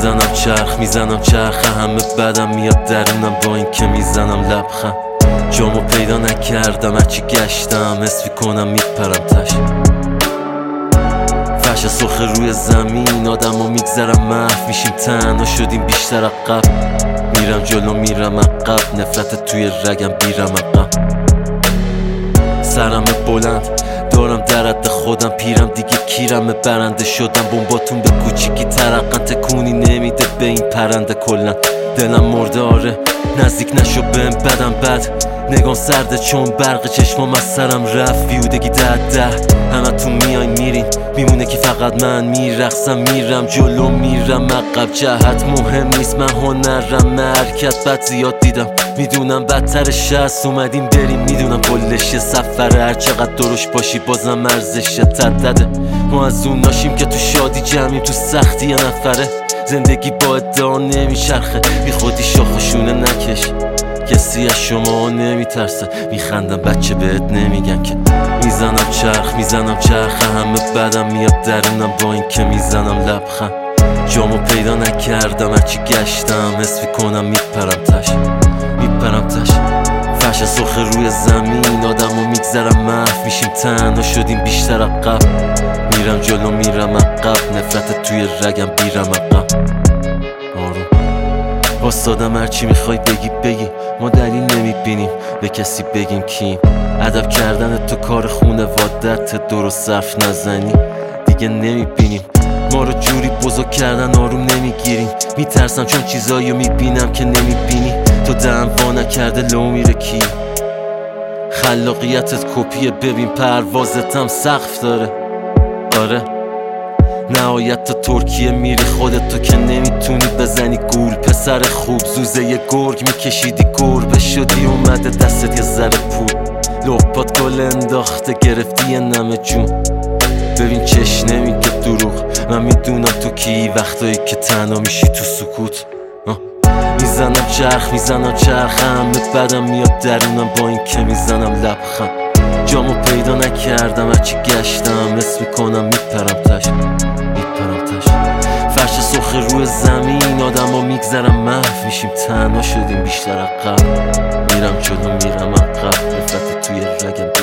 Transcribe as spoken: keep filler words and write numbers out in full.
میزنم چرخ میزنم چرخ همه بدم میاد درونم با این که میزنم لبخند. جامو پیدا نکردم هرچی گشتم حس کنم میپرم تش. فرش سرخ روی زمین آدم و میگذرم محو میشیم تنها شدیم بیشتر عقب. میرم جلو میرم عقب نفرت توی رگم بیرم عقب. سرم بلند دارم در حد خودم پیرم دیگه کیرم برنده شدم. بمباتون به کوچیکی ترقن تکونی نمیده به این پرنده کلن. دلم مرده آره نزدیک نشو بهم بدم بد. نگام سرده چون برق چشمام از سرم رفت. بیودگی ده ده همه تو میاین میرین میمونه که فقط من میرقصم. میرم جلو میرم عقب جهت مهم نیست. من هنرم مرکت بد زیاد دیدم میدونم بدترش هست. اومدیم بریم میدونم کلش سفره هر چقدر درش باشی بازم ارزش تدده. ما از اون ناشیم که تو شادی جمعیم تو سختی یه نفره. زندگی با ادعا نمیچرخه بی خودی شاخشونه نکش. کسی از شما نمیترسه میخندم بچه بهت نمیگن که. میزنم چرخ میزنم چرخ همه بدم میاد درونم با این که میزنم لبخند. جامو پیدا نکردم هرچی گشتم حس کنم میپرم تش میپرم تش. فرش سرخ روی زمین آدم و میگذرم محو میشیم تنها شدیم بیشتر عقب. میرم جلو میرم عقب نفرت توی رگم بیرم عقب. آروم واسادم هرچی میخوای بگی بگی ما دلیل نمیبینیم به کسی بگیم کیم. ادب کردن تو کار خونوادت درست صرف نزنی دیگه نمیبینیم. ما رو جوری بزرگ کردن آروم نمیگیریم. میترسم چون چیزاییو میبینم که نمیبینی. تو دهن وا نکرده لو میره کی. خلاقیتت کپیه ببین پروازتم سقف داره. آره نهایت تا ترکیه میری خودت تو که نمیتونی بزنی گول. پسر خوب زوزه یه گرگ میکشیدی گربه شدی اومده دستت یه ذره پول. لپات گل انداخته گرفتی یه نمه جون. ببین چش نمیگه دروغ من میدونم تو کی. وقتایی که تنها میشی تو سکوت میزنم چرخ میزنم چرخ همه بدم میاد درونم با این که میزنم لبخند. جامو پیدا نکردم هرچی گشتم حس میکنم میپرم تش میپرم تش. فرش سرخ روی زمین آدم و میگذرم محو میشیم تنها شدیم بیشتر عقب. میرم جلو میرم عقب نفرت توی رگم